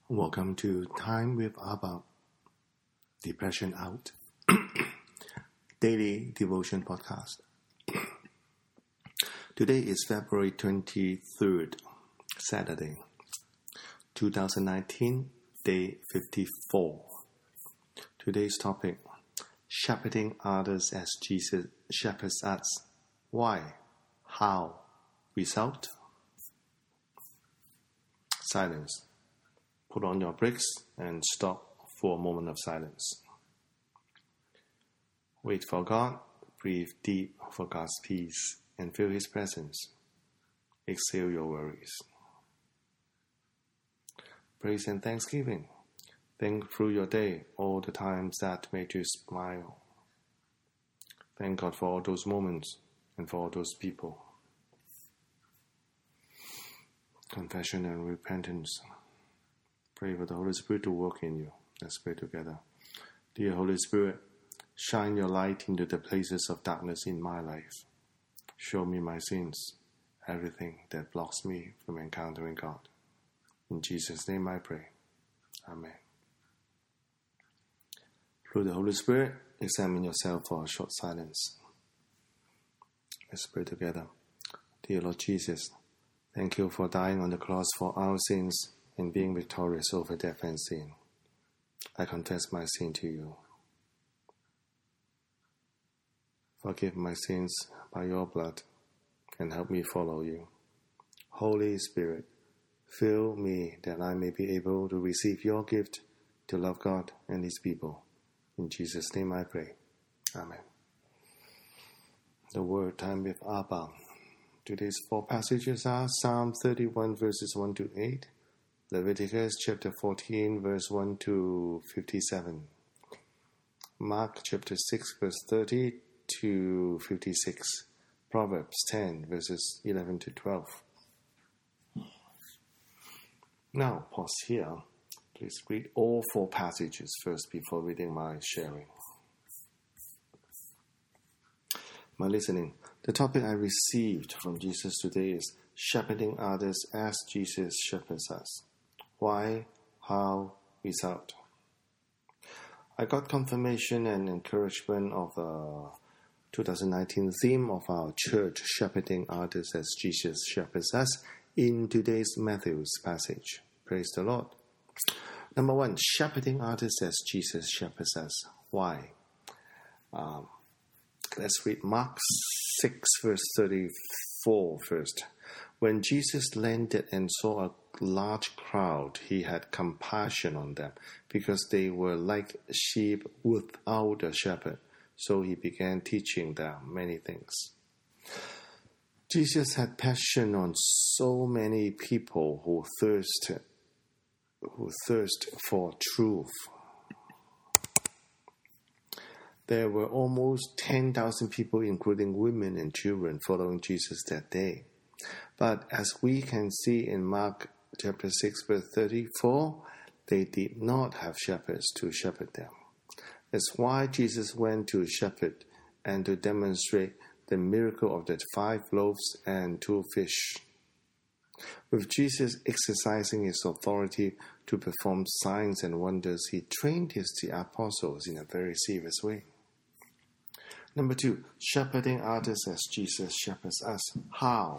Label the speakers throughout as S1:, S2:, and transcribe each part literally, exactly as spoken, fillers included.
S1: Welcome to Time with Abba, Depression Out, Daily Devotion Podcast. Today is February twenty-third, Saturday, twenty nineteen, Day fifty-four. Today's topic, Shepherding Others as Jesus Shepherds Us. Why? How? Result? Silence. Put on your brakes and stop for a moment of silence. Wait for God, breathe deep for God's peace, and feel His presence. Exhale your worries. Praise and thanksgiving. Think through your day, all the times that made you smile. Thank God for all those moments and for all those people. Confession and repentance. Pray for the Holy Spirit to work in you. Let's pray together. Dear Holy Spirit, shine your light into the places of darkness in my life. Show me my sins, everything that blocks me from encountering God. In Jesus' name I pray. Amen. Through the Holy Spirit, examine yourself for a short silence. Let's pray together. Dear Lord Jesus, thank you for dying on the cross for our sins and being victorious over death and sin. I confess my sin to you. Forgive my sins by your blood and help me follow you. Holy Spirit, fill me that I may be able to receive your gift to love God and His people. In Jesus' name I pray. Amen. The Word Time with Abba. Today's four passages are Psalm thirty-one verses one to eight, Leviticus chapter fourteen verse one to fifty-seven, Mark chapter six verse thirty to fifty-six, Proverbs ten verses eleven to twelve. Now pause here. Please read all four passages first before reading my sharing. My listening. The topic I received from Jesus today is shepherding others as Jesus shepherds us. Why, how, result. I got confirmation and encouragement of the twenty nineteen theme of our church, shepherding others as Jesus shepherds us, in today's Matthew's passage. Praise the Lord. Number one, shepherding others as Jesus shepherds us. Why? Um, let's read Mark six verse thirty-four first. When Jesus landed and saw a large crowd, he had compassion on them, because they were like sheep without a shepherd. So he began teaching them many things. Jesus had passion on so many people who thirst, who thirst for truth. There were almost ten thousand people, including women and children, following Jesus that day. But as we can see in Mark chapter six verse thirty-four, they did not have shepherds to shepherd them. That's why Jesus went to shepherd and to demonstrate the miracle of the five loaves and two fish. With Jesus exercising his authority to perform signs and wonders, he trained his apostles in a very serious way. Number two, shepherding others as Jesus shepherds us. How?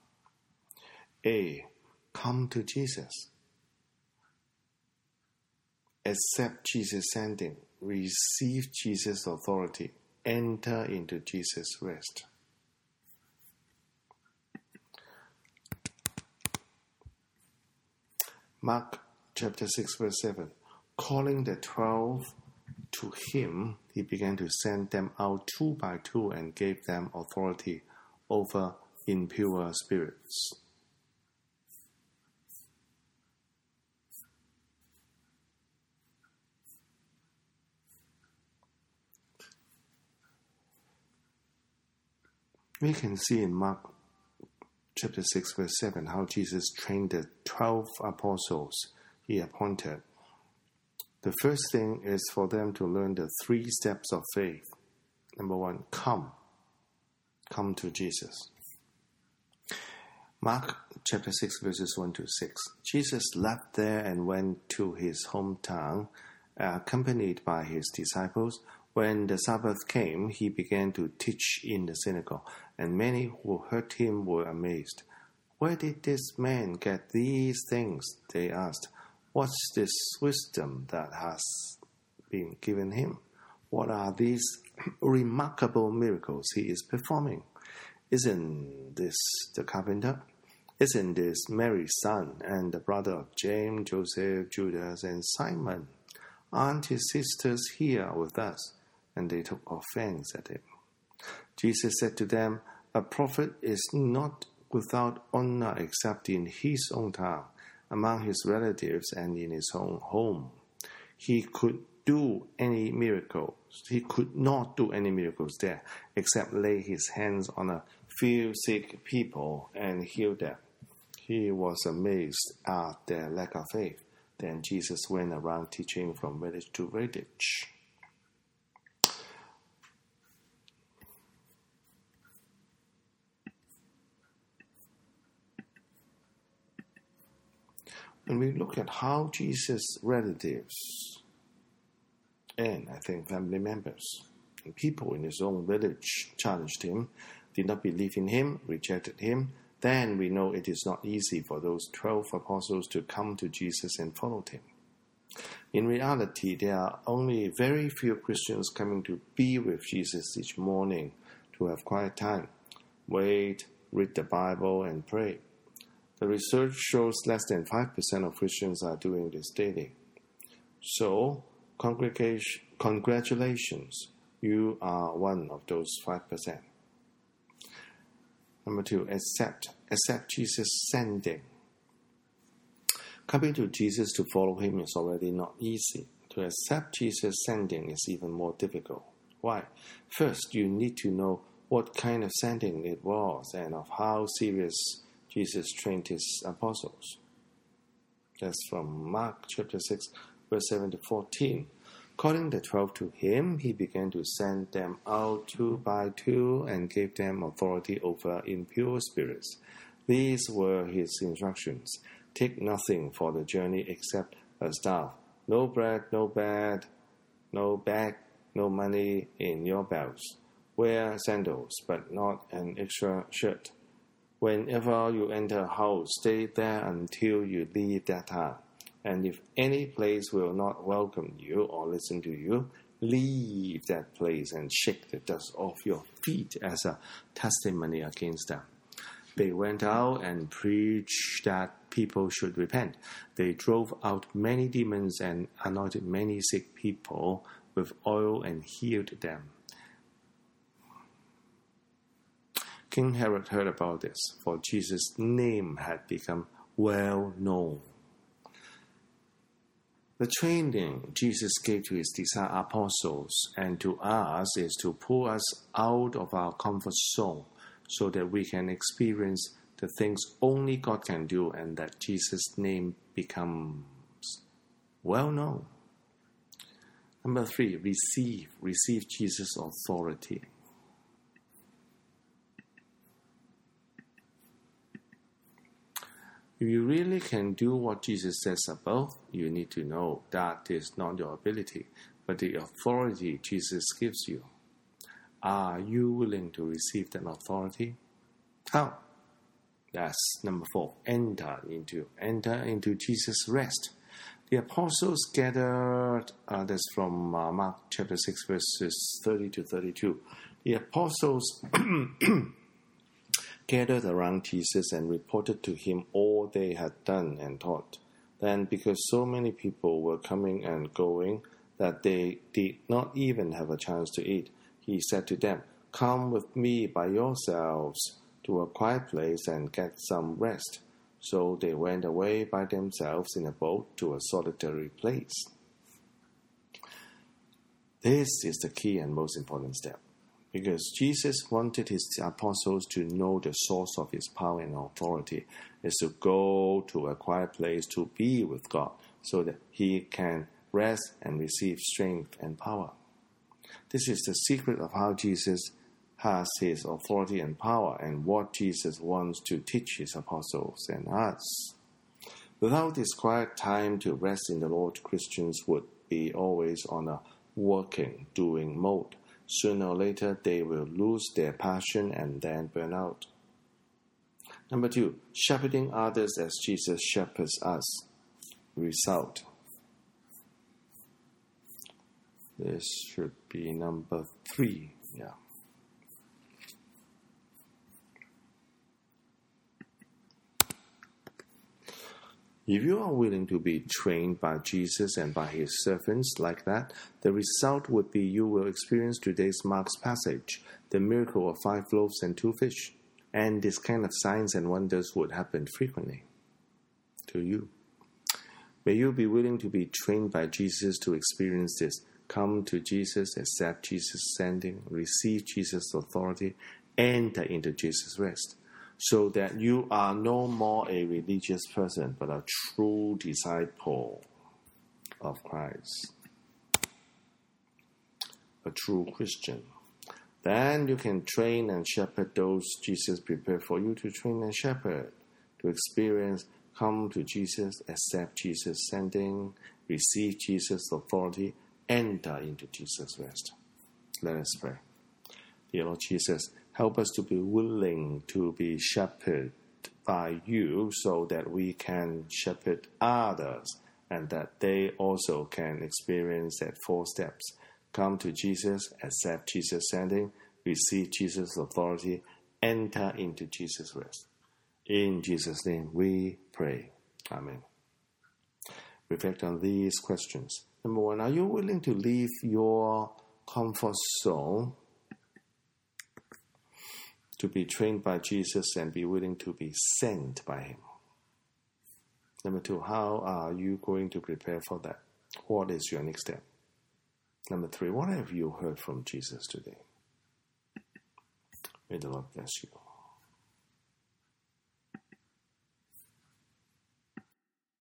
S1: A. Come to Jesus. Accept Jesus' sending. Receive Jesus' authority. Enter into Jesus' rest. Mark chapter six verse seven. Calling the twelve to him, he began to send them out two by two and gave them authority over impure spirits. We can see in Mark chapter six verse seven how Jesus trained the twelve apostles he appointed. The first thing is for them to learn the three steps of faith. Number one, come. Come to Jesus. Mark chapter six, verses one to six. Jesus left there and went to his hometown, accompanied by his disciples. When the Sabbath came, he began to teach in the synagogue, and many who heard him were amazed. "Where did this man get these things?" they asked. "What's this wisdom that has been given him? What are these remarkable miracles he is performing? Isn't this the carpenter? Isn't this Mary's son and the brother of James, Joseph, Judas, and Simon? Aren't his sisters here with us?" And they took offense at him. Jesus said to them, "A prophet is not without honor except in his own town, among his relatives, and in his own home." He could do any miracles. He could not do any miracles there, except lay his hands on a few sick people and heal them. He was amazed at their lack of faith. Then Jesus went around teaching from village to village. When we look at how Jesus' relatives and, I think, family members and people in his own village challenged him, did not believe in him, rejected him, then we know it is not easy for those twelve apostles to come to Jesus and follow him. In reality, there are only very few Christians coming to be with Jesus each morning to have quiet time, wait, read the Bible, and pray. The research shows less than five percent of Christians are doing this daily. So, congregation, congratulations, you are one of those five percent. Number two, accept. Accept Jesus' sending. Coming to Jesus to follow him is already not easy. To accept Jesus' sending is even more difficult. Why? First, you need to know what kind of sending it was and of how serious Jesus trained his apostles. That's from Mark chapter six, verse seven to fourteen. Calling the twelve to him, he began to send them out two by two and gave them authority over impure spirits. These were his instructions. Take nothing for the journey except a staff. No bread, no bed, no bag, no money in your belts. Wear sandals, but not an extra shirt. Whenever you enter a house, stay there until you leave that town. And if any place will not welcome you or listen to you, leave that place and shake the dust off your feet as a testimony against them. They went out and preached that people should repent. They drove out many demons and anointed many sick people with oil and healed them. King Herod heard about this, for Jesus' name had become well known. The training Jesus gave to his apostles and to us is to pull us out of our comfort zone so that we can experience the things only God can do and that Jesus' name becomes well known. Number three, receive. Receive Jesus' authority. If you really can do what Jesus says above, you need to know that is not your ability, but the authority Jesus gives you. Are you willing to receive that authority? How? That's number four. Enter into enter into Jesus' rest. The apostles gathered. Uh, that's from uh, Mark chapter six, verses thirty to thirty-two. The apostles gathered around Jesus and reported to him all they had done and taught. Then, because so many people were coming and going that they did not even have a chance to eat, he said to them, "Come with me by yourselves to a quiet place and get some rest." So they went away by themselves in a boat to a solitary place. This is the key and most important step, because Jesus wanted his apostles to know the source of his power and authority is to go to a quiet place to be with God so that he can rest and receive strength and power. This is the secret of how Jesus has his authority and power and what Jesus wants to teach his apostles and us. Without this quiet time to rest in the Lord, Christians would be always on a working, doing mode. Sooner or later, they will lose their passion and then burn out. Number two, shepherding others as Jesus shepherds us. Result. This should be number three. Yeah. If you are willing to be trained by Jesus and by his servants like that, the result would be you will experience today's Mark's passage, the miracle of five loaves and two fish, and this kind of signs and wonders would happen frequently to you. May you be willing to be trained by Jesus to experience this. Come to Jesus, accept Jesus' sending, receive Jesus' authority, enter into Jesus' rest, so that you are no more a religious person, but a true disciple of Christ, a true Christian. Then you can train and shepherd those Jesus prepared for you to train and shepherd, to experience, come to Jesus, accept Jesus' sending, receive Jesus' authority, enter into Jesus' rest. Let us pray. Dear Lord Jesus, help us to be willing to be shepherded by you so that we can shepherd others and that they also can experience that four steps. Come to Jesus, accept Jesus' sending, receive Jesus' authority, enter into Jesus' rest. In Jesus' name we pray. Amen. Reflect on these questions. Number one, are you willing to leave your comfort zone to be trained by Jesus and be willing to be sent by him? Number two, how are you going to prepare for that? What is your next step? Number three, what have you heard from Jesus today? May the Lord bless you.